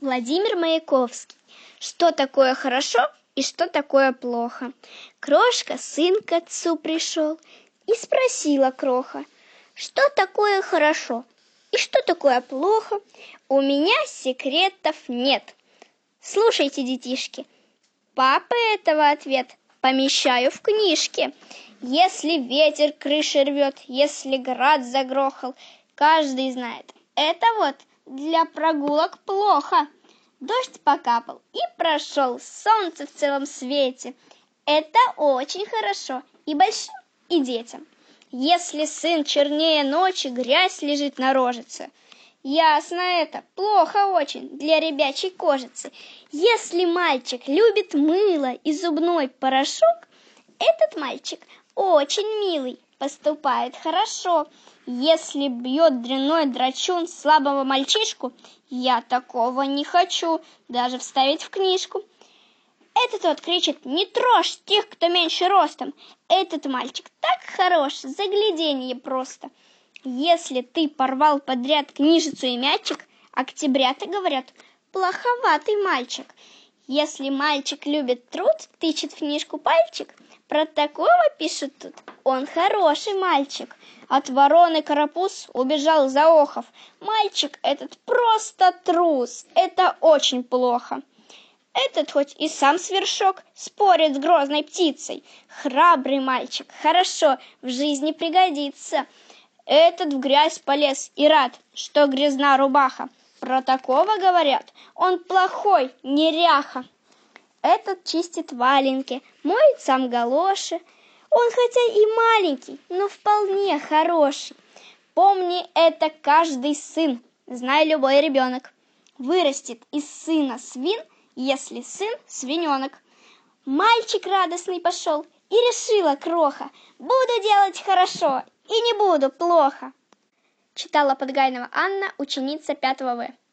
Владимир Маяковский. Что такое хорошо и что такое плохо? Крошка, сын к отцу пришел, и спросила кроха: что такое хорошо и что такое плохо? У меня секретов нет. Слушайте, детишки, папа этого ответ помещаю в книжке. Если ветер крыши рвет, если град загрохал, каждый знает, это вот для прогулок плохо. Дождь покапал и прошел, солнце в целом свете. Это очень хорошо и большим, и детям. Если сын чернее ночи, грязь лежит на рожице, ясно это, плохо очень для ребячей кожицы. Если мальчик любит мыло и зубной порошок, этот мальчик очень милый, поступает хорошо. Если бьет дрянной драчун слабого мальчишку, я такого не хочу даже вставить в книжку. Этот вот кричит: не трожь тех, кто меньше ростом. Этот мальчик так хорош, загляденье просто. Если ты порвал подряд книжицу и мячик, октябрята говорят: плоховатый мальчик. Если мальчик любит труд, тычет в книжку пальчик, про такого пишут тут: он хороший мальчик. От вороны карапуз убежал заохов. Мальчик этот просто трус, это очень плохо. Этот хоть и сам свершок, спорит с грозной птицей. Храбрый мальчик, хорошо, в жизни пригодится. Этот в грязь полез и рад, что грязна рубаха. Про такого говорят: он плохой, неряха. Этот чистит валенки, моет сам галоши. Он хотя и маленький, но вполне хороший. Помни это каждый сын, знай любой ребенок. Вырастет из сына свин, если сын свиненок. Мальчик радостный пошел, и решила кроха: буду делать хорошо и не буду плохо. Читала Подгайнова Анна, ученица 5 В.